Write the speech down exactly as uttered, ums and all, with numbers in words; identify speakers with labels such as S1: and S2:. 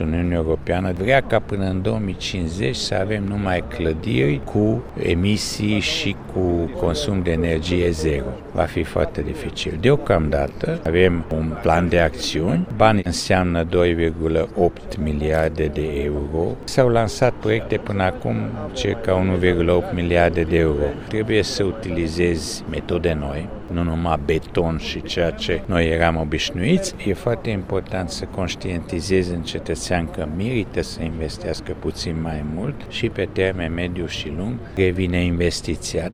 S1: Uniunea Europeană vrea ca până în două mii cincizeci să avem numai clădiri cu emisii și cu consum de energie zero. Va fi foarte dificil. Deocamdată avem un plan de acțiuni. Banii înseamnă doi virgulă opt miliarde de euro. S-au lansat proiecte până acum circa unu virgulă opt miliarde de euro. Trebuie să utilizezi metode noi, nu numai beton și ceea ce noi eram obișnuiți. E foarte important să conștientizezi în cetățean că merită să investească puțin mai mult și pe termen mediu și lung revine investiția.